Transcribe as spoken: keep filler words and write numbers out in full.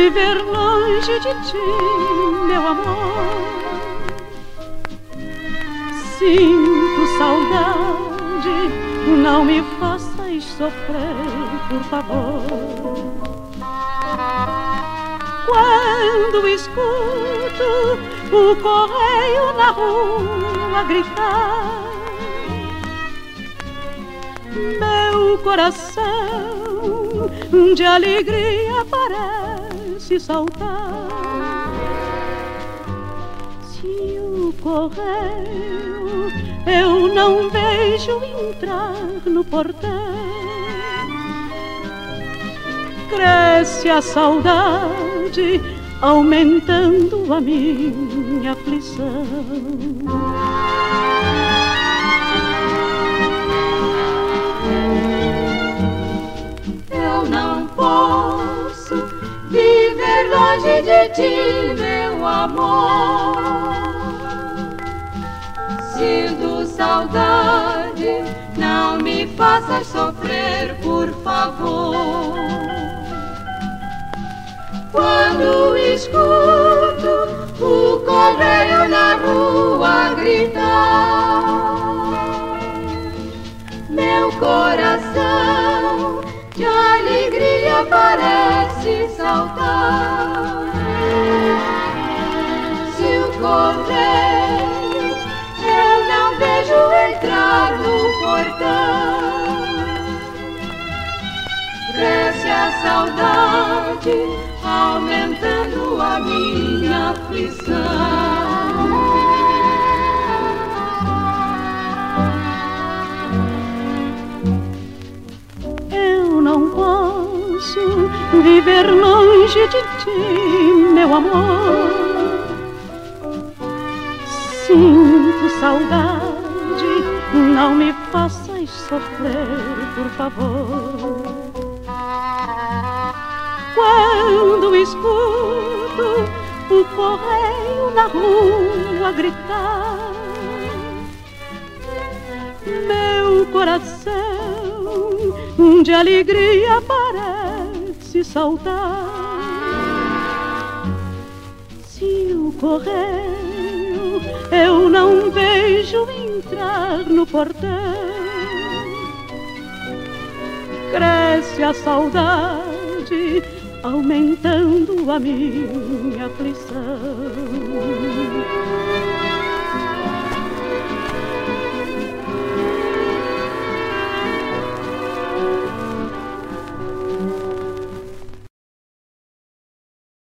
viver longe de ti, meu amor. Sinto saudade, não me faças sofrer, por favor. Quando escuto o correio na rua gritar, meu coração de alegria parece saltar. Se o correio eu não vejo entrar no portão, cresce a saudade, aumentando a minha aflição. Eu não posso viver longe de ti, meu amor. Sinto saudade, não me faças sofrer, por favor. Quando escuto o correio na rua gritar, meu coração de alegria parece saltar. Se o correio eu não vejo entrar no portão, cresce a saudade, aumentando a minha aflição. Eu não posso viver longe de ti, meu amor. Sinto saudade, não me faças sofrer, por favor. Quando escuto o correio na rua gritar, meu coração de alegria parece saltar. Se o correio eu não vejo entrar no portão, cresce a saudade, aumentando a minha aflição.